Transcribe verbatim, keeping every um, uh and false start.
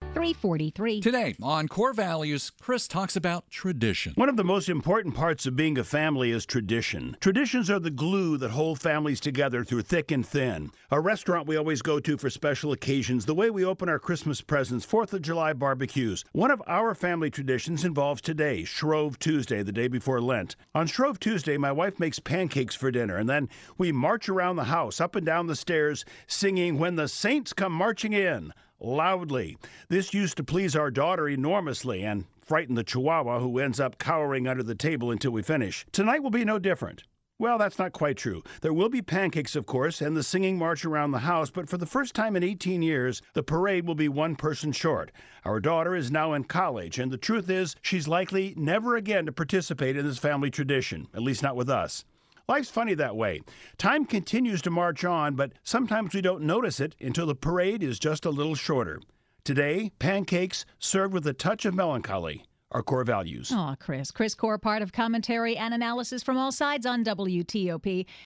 three forty-three. Today on Core Values, Chris talks about tradition. One of the most important parts of being a family is tradition. Traditions are the glue that hold families together through thick and thin. A restaurant we always go to for special occasions, the way we open our Christmas presents, fourth of July barbecues. One of our family traditions involves today, Shrove Tuesday, the day before Lent. On Shrove Tuesday, my wife makes pancakes for dinner, and then we march around the house, up and down the stairs, singing "When the Saints Come Marching In," loudly. This used to please our daughter enormously and frighten the Chihuahua, who ends up cowering under the table until we finish. Tonight will be no different. Well, that's not quite true. There will be pancakes, of course, and the singing march around the house, but for the first time in eighteen years, the parade will be one person short. Our daughter is now in college, and the truth is she's likely never again to participate in this family tradition, at least not with us. Life's funny that way. Time continues to march on, but sometimes we don't notice it until the parade is just a little shorter. Today, pancakes served with a touch of melancholy are core values. Aw, Chris. Chris Core, part of commentary and analysis from all sides on W T O P.